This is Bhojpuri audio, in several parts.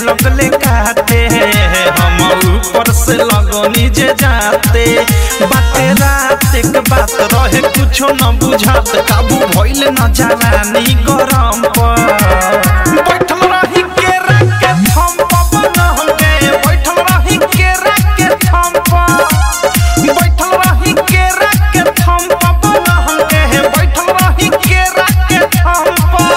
लगले काटे हम ऊपर से लगनी जे जाते बाते रात एक बात रहे कुछो न बुझात काबू भइल न जवानी गरम पर बैठल रही के रखे थम पवन होगे बैठल रही के रखे थम बैठल रही के रखे थम पवन होगे बैठल रही के रखे थम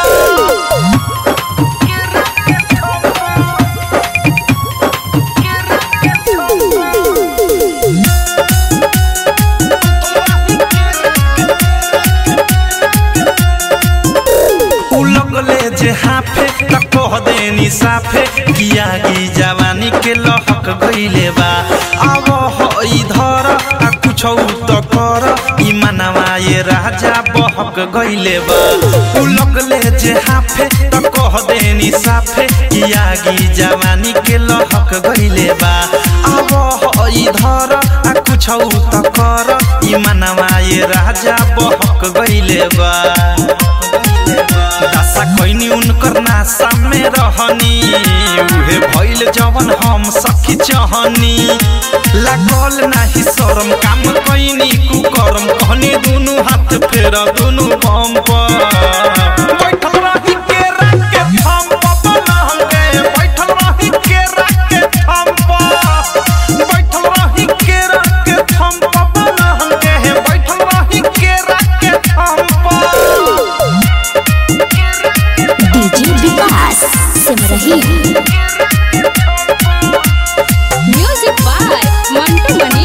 जे हाफे त कह देनी साफे किया की जवानी के लहक गइले बा अब हो इधर आ कुछ त कर ई मनवा ये राजा बहक गइले बा उ लगले जे हाफे त कह देनी साफे किया की जवानी के लहक गइले बा अब हो इधर आ कुछ त कर ई मनवा ये राजा बहक गइले बा दासा कोइनी उनकर नासा में रहनी उहे भइल जवन हम सखी चाहनी लागल नाही शरम काम कोइनी कुकरम कहनी दुनु हाथ फेर दुनु बम पर बैठल रही के रखे थम पवन होगे बैठल रही के रखे थम बैठल रही के रखे थम पवन होगे बैठल रही के रखे थम सिमरही म्यूजिक बाय मंटू मनी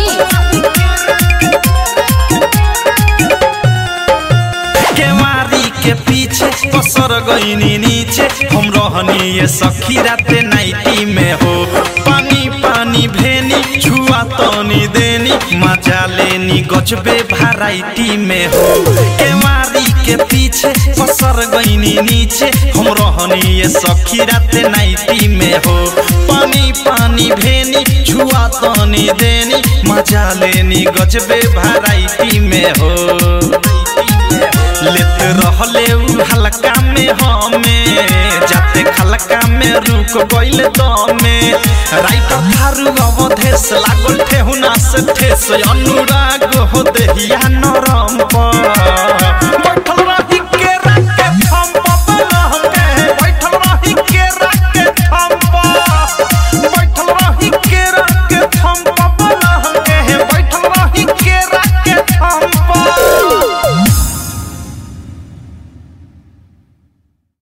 केवारी के पीछे पसर गईनी नीचे हम रहनी ये सखी राते नाइटी में हो पानी पानी भेनी छुआ तनी देनी मजा लेनी गजबे वैरायटी में हो केवारी के पीछे पसर गईनी नीचे हम रहनी ये सखी राते नाइटी में हो पानी पानी भेनी छुआ तनी देनी मजा लेनी गजबे वैरायटी में हो लेते रहले उ हल्का में हमें जाते खलका में रुक गइल दमे राइटर थारू अवधेश लागल ठेहुना से ठेस अनुराग हो देहिया नरम